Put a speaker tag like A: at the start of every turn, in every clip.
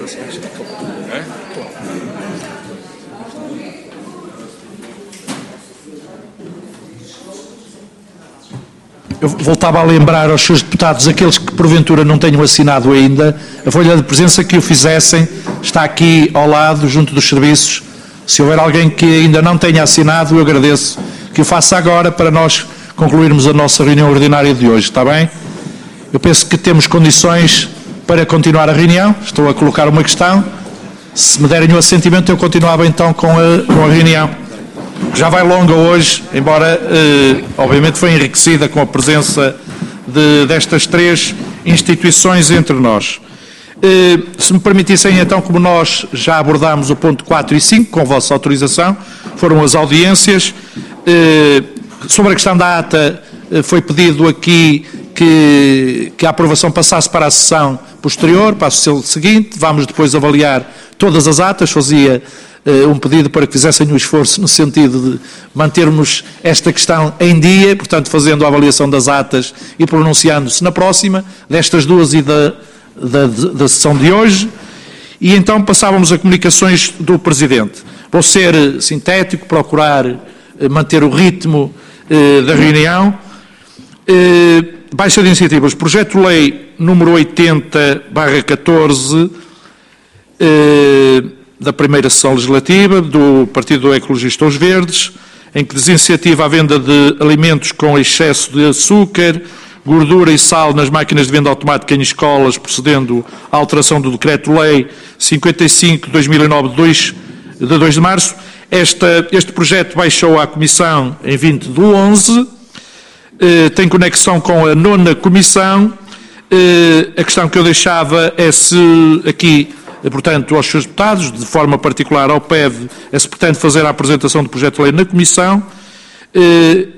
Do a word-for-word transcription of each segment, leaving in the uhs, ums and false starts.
A: Eu voltava a lembrar aos seus deputados, aqueles que porventura não tenham assinado ainda, a folha de presença que o fizessem está aqui ao lado, junto dos serviços. Se houver alguém que ainda não tenha assinado, eu agradeço que o faça agora para nós concluirmos a nossa reunião ordinária de hoje, está bem? Eu penso que temos condições para continuar a reunião. Estou a colocar uma questão. Se me derem o assentimento, eu continuava então com a, com a reunião. Já vai longa hoje, embora, eh, obviamente, foi enriquecida com a presença de, destas três instituições entre nós. Eh, se me permitissem, então, como nós já abordámos o ponto quatro e cinco, com a vossa autorização, foram as audiências. Eh, sobre a questão da ata, eh, foi pedido aqui que, que a aprovação passasse para a sessão posterior, para a sessão seguinte. Vamos depois avaliar todas as atas. Fazia um pedido para que fizessem um esforço no sentido de mantermos esta questão em dia, portanto, fazendo a avaliação das atas e pronunciando-se na próxima, destas duas e da, da, da sessão de hoje. E então passávamos a comunicações do Presidente. Vou ser sintético, procurar manter o ritmo eh, da reunião. Eh, baixa de iniciativas. Projeto de Lei número oitenta barra catorze, eh, da primeira sessão legislativa, do Partido Ecologista Os Verdes, em que desincentiva a venda de alimentos com excesso de açúcar, gordura e sal nas máquinas de venda automática em escolas, procedendo à alteração do Decreto-Lei cinquenta e cinco de dois mil e nove, de dois de março. Esta, este projeto baixou à Comissão em vinte de onze, eh, tem conexão com a nona Comissão. Eh, a questão que eu deixava é se aqui, portanto, aos seus deputados, de forma particular ao P E V, é se pretende fazer a apresentação do projeto de lei na Comissão. Eh,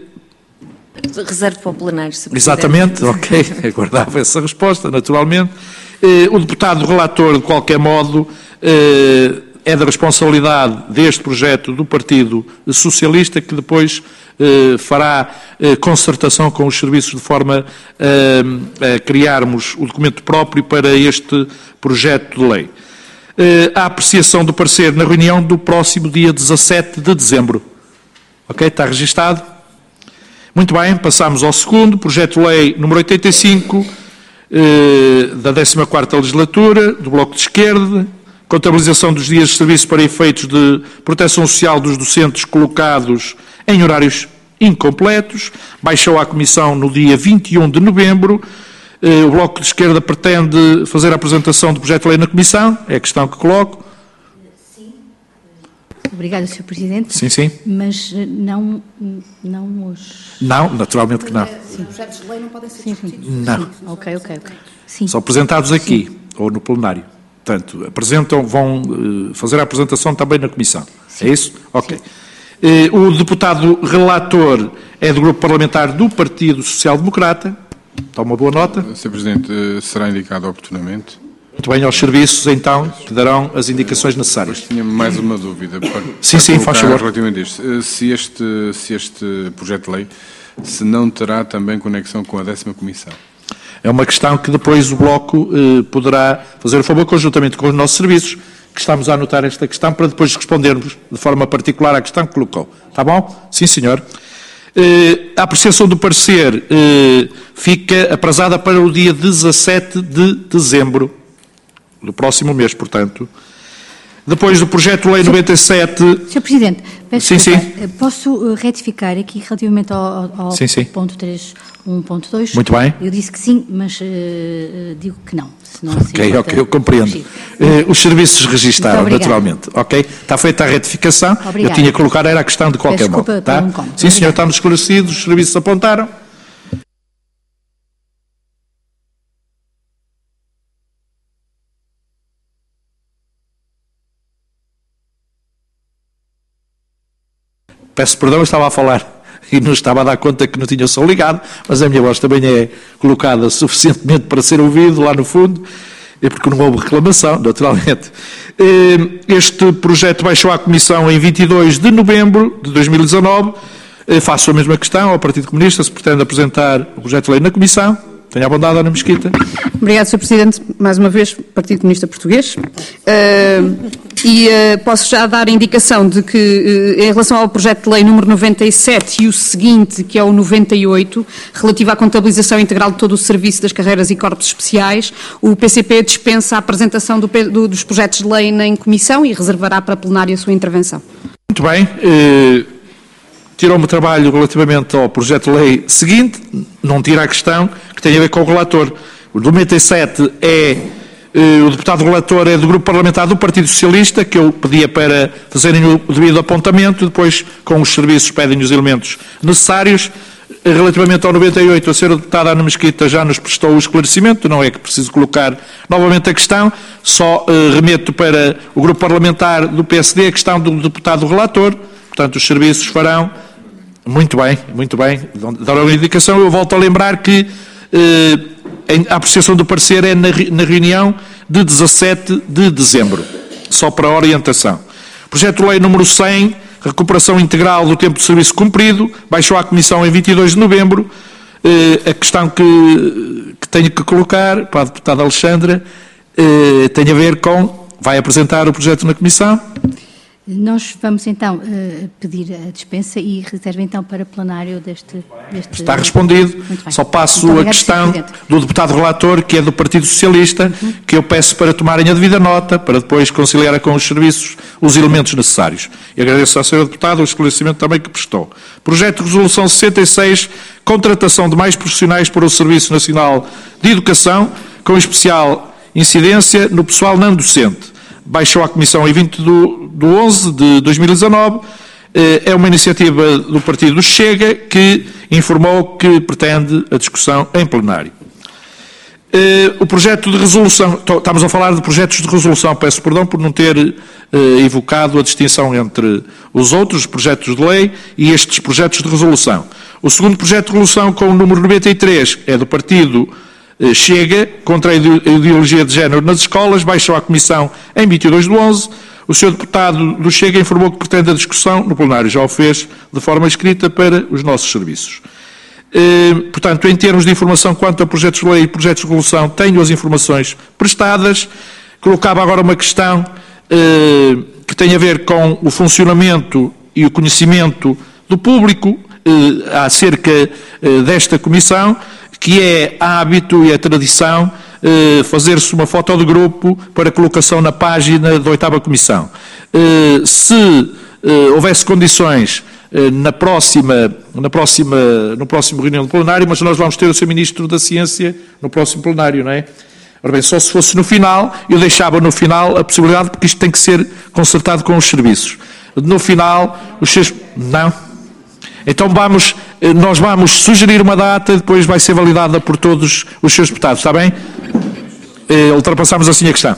B: Reservo para o plenário, se
A: Exatamente, ok, aguardava essa resposta, naturalmente. Eh, o deputado relator, de qualquer modo, eh, é da responsabilidade deste projeto do Partido Socialista, que depois eh, fará eh, concertação com os serviços de forma eh, a criarmos o documento próprio para este projeto de lei. A apreciação do parecer na reunião do próximo dia dezassete de dezembro. Ok? Está registado? Muito bem, passamos ao segundo, projeto de lei número oitenta e cinco, eh, da décima quarta legislatura, do Bloco de Esquerda, contabilização dos dias de serviço para efeitos de proteção social dos docentes colocados em horários incompletos, baixou à Comissão no dia vinte e um de novembro. O Bloco de Esquerda pretende fazer a apresentação do projeto de lei na Comissão? É a questão que coloco.
C: Sim. Obrigada, senhor Presidente.
A: Sim, sim.
C: Mas não, não hoje.
A: Não, naturalmente que não.
C: Sim.
D: Os projetos de lei não podem ser
C: sim,
D: discutidos.
C: sim.
A: Não.
C: Sim. Ok, ok, ok. Sim.
A: São apresentados aqui,
C: sim,
A: ou no plenário. Portanto, apresentam, vão uh, fazer a apresentação também na Comissão. Sim. É isso? Ok. Uh, o deputado relator é do Grupo Parlamentar do Partido Social Democrata. Está uma boa nota.
E: senhor Presidente, será indicado oportunamente.
A: Muito bem, aos serviços, então, que darão as indicações necessárias.
E: Tinha mais uma dúvida. Para,
A: sim, sim, faz favor.
E: Relativamente a isto. Se este, se este projeto de lei se não terá também conexão com a décima Comissão.
A: É uma questão que depois o Bloco eh, poderá fazer o favor, conjuntamente com os nossos serviços, que estamos a anotar esta questão, para depois respondermos de forma particular à questão que colocou. Está bom? Sim, senhor. Eh, a apreciação do parecer eh, fica aprazada para o dia dezassete de dezembro, do próximo mês, portanto. Depois do projeto de lei noventa e sete...
C: senhor Presidente, peço
A: sim,
C: desculpa,
A: sim.
C: Posso retificar aqui relativamente ao, ao
A: sim, sim.
C: ponto três um ponto dois?
A: Muito bem.
C: Eu disse que sim, mas uh, digo que não. Senão,
A: ok,
C: assim,
A: ok, eu compreendo. Uh, os serviços registaram, naturalmente. Ok, está feita a retificação.
C: Obrigada.
A: Eu tinha que colocar, era a questão de qualquer
C: Desculpa,
A: modo. Tá?
C: Um
A: sim, senhor, Obrigada. Estamos esclarecidos, os serviços apontaram. Peço perdão, eu estava a falar e não estava a dar conta que não tinha o som ligado, mas a minha voz também é colocada suficientemente para ser ouvido lá no fundo, é porque não houve reclamação, naturalmente. Este projeto baixou à Comissão em vinte e dois de novembro de dois mil e dezanove. Faço a mesma questão ao Partido Comunista, se pretende apresentar o projeto de lei na Comissão. Tenha a bondade, Ana Mesquita.
D: Obrigado, senhor Presidente. Mais uma vez, Partido Comunista Português. Uh, e uh, posso já dar a indicação de que, uh, em relação ao projeto de lei número noventa e sete e o seguinte, que é o noventa e oito, relativo à contabilização integral de todo o serviço das carreiras e corpos especiais, o P C P dispensa a apresentação do, do, dos projetos de lei em comissão e reservará para a plenária a sua intervenção.
A: Muito bem. Uh... Tirou-me o trabalho relativamente ao projeto de lei seguinte, não tira a questão que tem a ver com o relator. O noventa e sete é, eh, o deputado relator é do grupo parlamentar do Partido Socialista, que eu pedia para fazerem o devido apontamento, depois com os serviços pedem os elementos necessários. Relativamente ao noventa e oito, a senhora deputada Ana Mesquita já nos prestou o esclarecimento, não é que preciso colocar novamente a questão, só eh, remeto para o grupo parlamentar do P S D a questão do deputado relator, portanto os serviços farão. Muito bem, muito bem. Darão a indicação. Eu volto a lembrar que eh, a apreciação do parecer é na, na reunião de dezassete de dezembro. Só para orientação. Projeto de lei número cem, recuperação integral do tempo de serviço cumprido, baixou à Comissão em vinte e dois de novembro. Eh, a questão que, que tenho que colocar para a deputada Alexandra eh, tem a ver com... Vai apresentar o projeto na Comissão?
C: Nós vamos então uh, pedir a dispensa e reserva então para plenário deste... deste...
A: Está respondido. Só passo a questão do deputado relator, que é do Partido Socialista, uhum. que eu peço para tomarem a devida nota, para depois conciliar com os serviços os elementos necessários. E agradeço à senhora deputada o esclarecimento também que prestou. Projeto de Resolução sessenta e seis, contratação de mais profissionais para o Serviço Nacional de Educação, com especial incidência no pessoal não docente. Baixou à Comissão em vinte de onze de dois mil e dezanove, é uma iniciativa do Partido Chega que informou que pretende a discussão em plenário. O projeto de resolução, estamos a falar de projetos de resolução, peço perdão por não ter evocado a distinção entre os outros projetos de lei e estes projetos de resolução. O segundo projeto de resolução, com o número noventa e três, é do Partido Chega, contra a ideologia de género nas escolas, baixou à Comissão em vinte e dois de onze. O senhor deputado do Chega informou que pretende a discussão no plenário, já o fez de forma escrita para os nossos serviços. Eh, portanto, em termos de informação quanto a projetos de lei e projetos de resolução, tenho as informações prestadas. Colocava agora uma questão eh, que tem a ver com o funcionamento e o conhecimento do público eh, acerca eh, desta comissão, que é hábito e é tradição eh, fazer-se uma foto de grupo para colocação na página da oitava Comissão. Eh, se eh, houvesse condições eh, na próxima, na próxima, no próximo reunião do plenário, mas nós vamos ter o senhor Ministro da Ciência no próximo plenário, não é? Ora bem, só se fosse no final, eu deixava no final a possibilidade, porque isto tem que ser concertado com os serviços. No final, os seus... Não? Então vamos, nós vamos sugerir uma data e depois vai ser validada por todos os seus deputados, está bem? Eh, ultrapassamos assim a questão.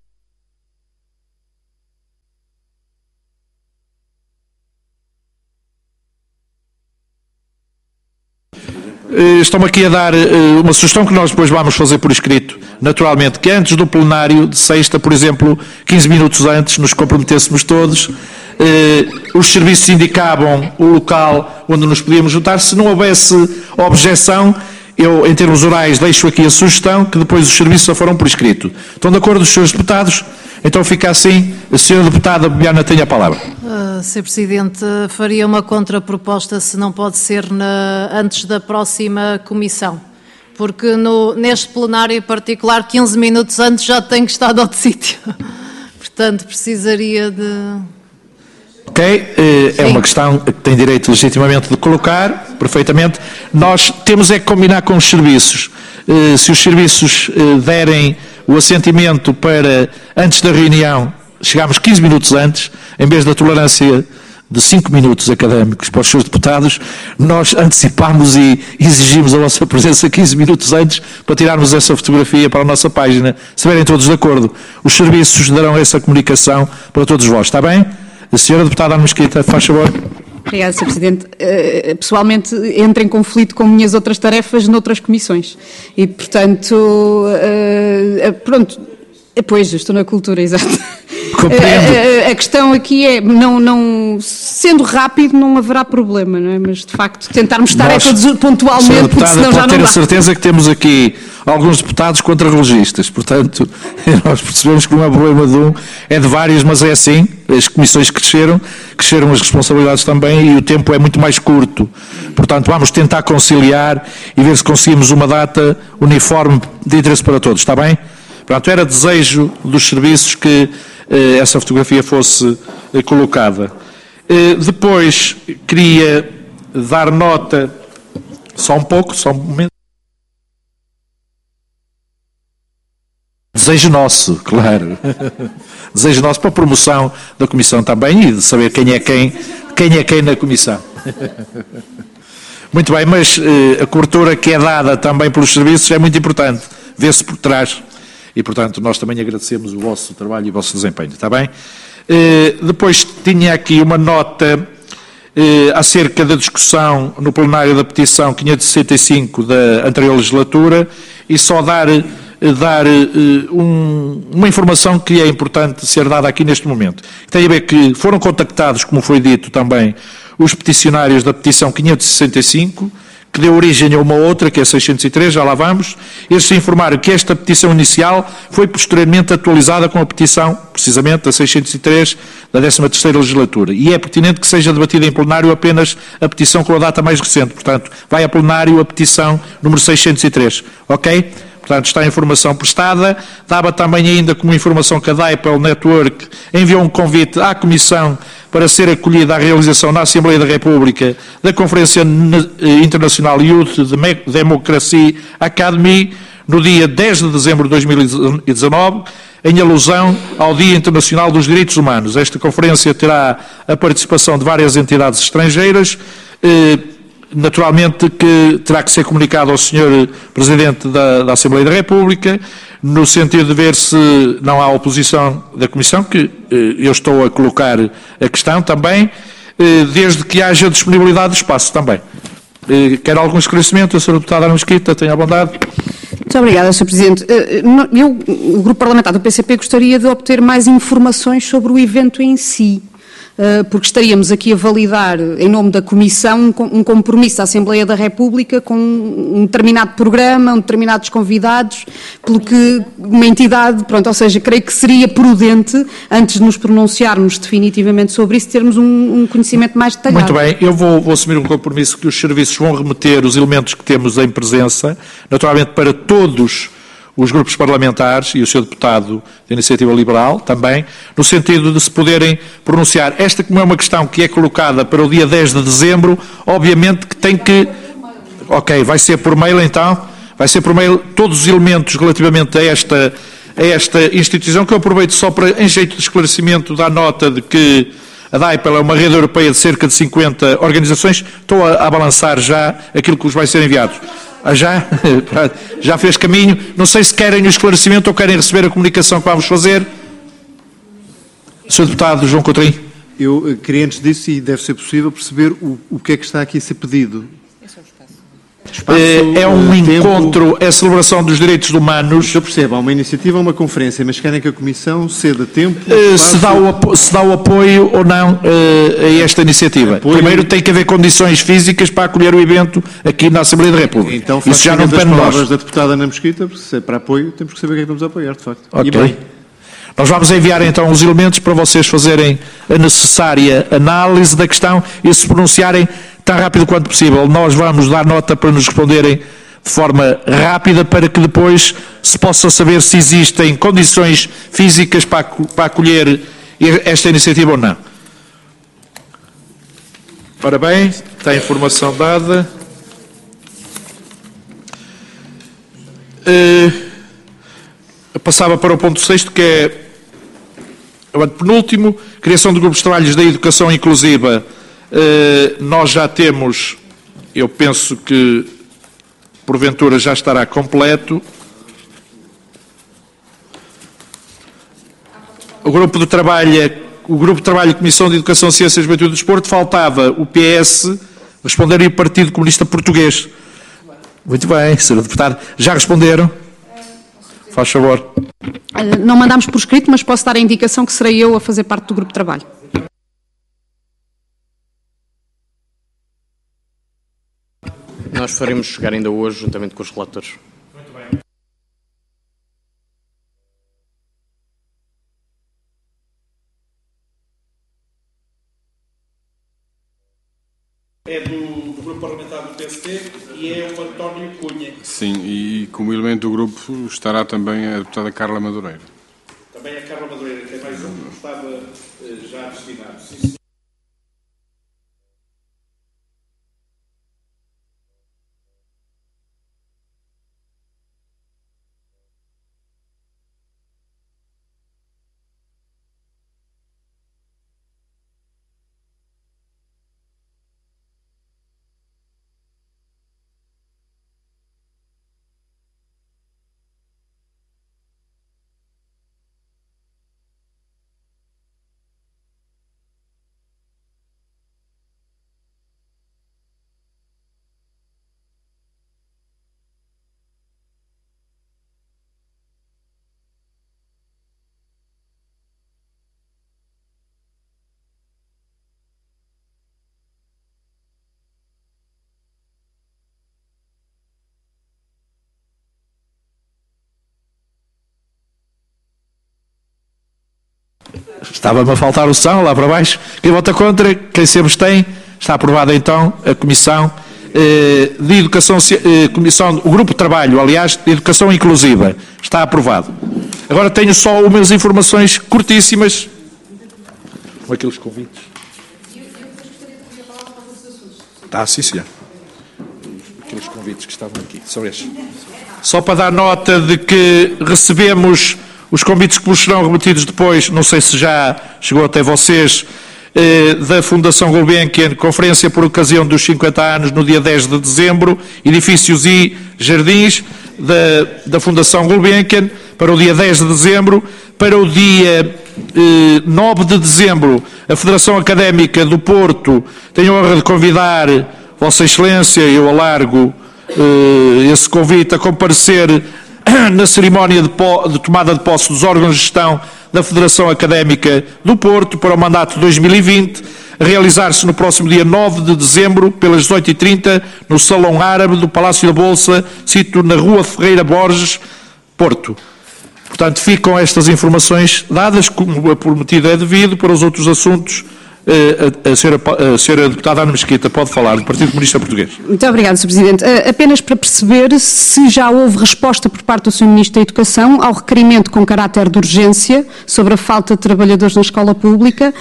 A: Eh, Estão-me aqui a dar eh, uma sugestão que nós depois vamos fazer por escrito, naturalmente, que antes do plenário de sexta, por exemplo, quinze minutos antes, nos comprometêssemos todos. Eh, os serviços indicavam o local onde nos podíamos juntar. Se não houvesse objeção, eu, em termos orais, deixo aqui a sugestão que depois os serviços a farão por escrito. Estão de acordo os senhores deputados? Então fica assim. A senhora deputada Bibiana tem a palavra.
F: Uh, senhor Presidente, faria uma contraproposta se não pode ser na, antes da próxima comissão. Porque no, neste plenário em particular, quinze minutos antes já tenho que estar de outro sítio. Portanto, precisaria de...
A: Ok, é Sim. uma questão que tem direito legitimamente de colocar, perfeitamente. Nós temos é que combinar com os serviços. Se os serviços derem o assentimento para, antes da reunião, chegarmos quinze minutos antes, em vez da tolerância de cinco minutos académicos para os seus deputados, nós antecipamos e exigimos a vossa presença quinze minutos antes para tirarmos essa fotografia para a nossa página. Se estiverem todos de acordo, os serviços darão essa comunicação para todos vós, está bem? A senhora deputada Ana Mesquita, faz favor.
D: Obrigada, senhor Presidente. Uh, pessoalmente, entro em conflito com minhas outras tarefas noutras comissões. E, portanto, uh, uh, pronto, pois, estou na cultura, exato.
A: Compreendo.
D: A, a, a questão aqui é, não, não, sendo rápido não haverá problema, não é? Mas de facto tentarmos estar
A: Nós,
D: é todos pontualmente, porque senão já
A: pode
D: não
A: ter
D: dá.
A: a certeza que temos aqui alguns deputados contra-relogistas, portanto, nós percebemos que não é problema de um, é de vários, mas é assim, as comissões cresceram, cresceram as responsabilidades também e o tempo é muito mais curto. Portanto, vamos tentar conciliar e ver se conseguimos uma data uniforme de interesse para todos, está bem? Portanto, era desejo dos serviços que eh, essa fotografia fosse eh, colocada. Eh, depois, queria dar nota, só um pouco, só um momento. Desejo nosso, claro. Desejo nosso para a promoção da Comissão também e de saber quem é quem, quem é quem na Comissão. Muito bem, mas eh, a cobertura que é dada também pelos serviços é muito importante, vê-se por trás. E, portanto, nós também agradecemos o vosso trabalho e o vosso desempenho, está bem? Eh, depois tinha aqui uma nota eh, acerca da discussão no plenário da petição quinhentos e sessenta e cinco da anterior legislatura e só dar, eh, dar eh, um, uma informação que é importante ser dada aqui neste momento. Tem a ver que foram contactados, como foi dito também, os peticionários da petição quinhentos e sessenta e cinco, que deu origem a uma outra, que é seiscentos e três, já lá vamos. Eles informaram que esta petição inicial foi posteriormente atualizada com a petição, precisamente, da seiscentos e três, da décima terceira legislatura. E é pertinente que seja debatida em plenário apenas a petição com a data mais recente. Portanto, vai a plenário a petição número seiscentos e três. Ok? Portanto, está a informação prestada. Dava também ainda como informação que a D A I P E L Network enviou um convite à Comissão para ser acolhida à realização na Assembleia da República da Conferência Internacional Youth Democracy Academy no dia dez de dezembro de dois mil e dezanove, em alusão ao Dia Internacional dos Direitos Humanos. Esta conferência terá a participação de várias entidades estrangeiras, eh, naturalmente que terá que ser comunicado ao senhor Presidente da, da Assembleia da República, no sentido de ver se não há oposição da Comissão, que eh, eu estou a colocar a questão também, eh, desde que haja disponibilidade de espaço também. Eh, quer algum esclarecimento? A senhora Deputada Ana Mesquita, tenha a bondade.
D: Muito obrigada, senhor Presidente. Eu, o Grupo Parlamentar do P C P gostaria de obter mais informações sobre o evento em si, porque estaríamos aqui a validar, em nome da Comissão, um compromisso da Assembleia da República com um determinado programa, um determinados convidados, pelo que uma entidade, pronto, ou seja, creio que seria prudente, antes de nos pronunciarmos definitivamente sobre isso, termos um, um conhecimento mais detalhado.
A: Muito bem, eu vou, vou assumir um compromisso que os serviços vão remeter os elementos que temos em presença, naturalmente para todos os grupos parlamentares e o senhor Deputado da Iniciativa Liberal também, no sentido de se poderem pronunciar. Esta, como é uma questão que é colocada para o dia dez de dezembro, obviamente que tem que... Ok, vai ser por mail então? Vai ser por mail todos os elementos relativamente a esta, a esta instituição, que eu aproveito só para, em jeito de esclarecimento, dar nota de que a D A I P E L é uma rede europeia de cerca de cinquenta organizações. Estou a, a balançar já aquilo que vos vai ser enviado. Ah, já? Já fez caminho? Não sei se querem o esclarecimento ou querem receber a comunicação que vamos fazer. senhor Deputado João Coutrinho.
G: Eu queria, antes disso, e deve ser possível, perceber o, o que é que está aqui a ser pedido.
A: Espaço, é um tempo, encontro, é a celebração dos direitos humanos.
G: Eu percebo, há uma iniciativa, há uma conferência, mas querem que a Comissão ceda tempo...
A: Uh, se, dá o, se dá o apoio ou não uh, a esta iniciativa. Apoio. Primeiro tem que haver condições físicas para acolher o evento aqui na Assembleia da República.
G: Então,
A: isso já não depende de nós.
G: palavras da deputada Ana Mesquita, porque se é para apoio, temos que saber o que é que vamos apoiar, de facto.
A: Ok.
G: E bem.
A: Nós vamos enviar então os elementos para vocês fazerem a necessária análise da questão e se pronunciarem tão rápido quanto possível. Nós vamos dar nota para nos responderem de forma rápida para que depois se possa saber se existem condições físicas para, para acolher esta iniciativa ou não. Ora bem, está a informação dada. Uh, passava para o ponto sexto, que é o penúltimo, criação de grupos de trabalhos da educação inclusiva. Uh, nós já temos, eu penso que porventura já estará completo. O grupo de trabalho, o grupo de trabalho Comissão de Educação, Ciências, Juventude e Desporto, faltava o P S, responderam e o Partido Comunista Português. Muito bem, senhor Deputado. Já responderam? Faz favor.
D: Uh, não mandámos por escrito, mas posso dar a indicação que serei eu a fazer parte do grupo de trabalho.
H: Nós faremos chegar ainda hoje, juntamente com os relatores.
A: Muito bem. É do, do grupo parlamentar do P S T e é o António Cunha.
E: Sim, e como elemento do grupo estará também a deputada Carla Madureira.
A: Também a Carla Madureira, que é mais um que estava uh, já destinado. Sim, sim. Estava-me a faltar o som lá para baixo. Quem vota contra, quem se abstém, está aprovada então a Comissão eh, de Educação, eh, Comissão, o Grupo de Trabalho, aliás, de Educação Inclusiva. Está aprovado. Agora tenho só umas informações curtíssimas. Com aqueles convites. Está, sim, senhor. Aqueles convites que estavam aqui, são estes. Só para dar nota de que recebemos os convites que vos serão remetidos depois, não sei se já chegou até vocês, eh, da Fundação Gulbenkian, conferência por ocasião dos cinquenta anos no dia dez de dezembro, edifícios e jardins da, da Fundação Gulbenkian, para o dia dez de dezembro, para o dia eh, nove de dezembro, a Federação Académica do Porto tem a honra de convidar Vossa Excelência, eu alargo eh, esse convite a comparecer na cerimónia de, de tomada de posse dos órgãos de gestão da Federação Académica do Porto para o mandato de dois mil e vinte, a realizar-se no próximo dia nove de dezembro, pelas dezoito e trinta, no Salão Árabe do Palácio da Bolsa, sítio na Rua Ferreira Borges, Porto. Portanto, ficam estas informações dadas, como prometido é devido, para os outros assuntos. A, a, senhora, a senhora deputada Ana Mesquita pode falar, do Partido Comunista Português.
D: Muito obrigada, senhor Presidente. Apenas para perceber se já houve resposta por parte do senhor Ministro da Educação ao requerimento com caráter de urgência sobre a falta de trabalhadores na escola pública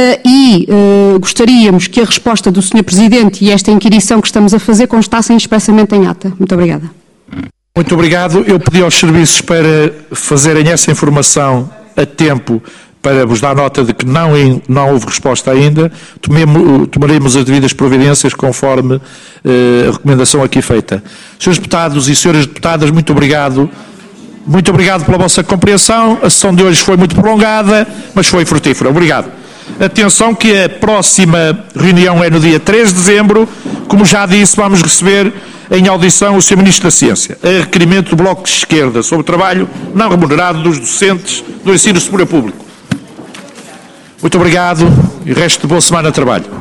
D: e gostaríamos que a resposta do senhor Presidente e esta inquirição que estamos a fazer constassem expressamente em ata. Muito obrigada.
A: Muito obrigado. Eu pedi aos serviços para fazerem essa informação a tempo, para vos dar nota de que não, não houve resposta ainda. Tomemos, tomaremos as devidas providências conforme eh, a recomendação aqui feita. Senhores deputados e senhoras deputadas, muito obrigado. Muito obrigado pela vossa compreensão. A sessão de hoje foi muito prolongada, mas foi frutífera. Obrigado. Atenção que a próxima reunião é no dia três de dezembro. Como já disse, vamos receber em audição o senhor Ministro da Ciência, a requerimento do Bloco de Esquerda sobre o trabalho não remunerado dos docentes do ensino superior público. Muito obrigado e resto de boa semana de trabalho.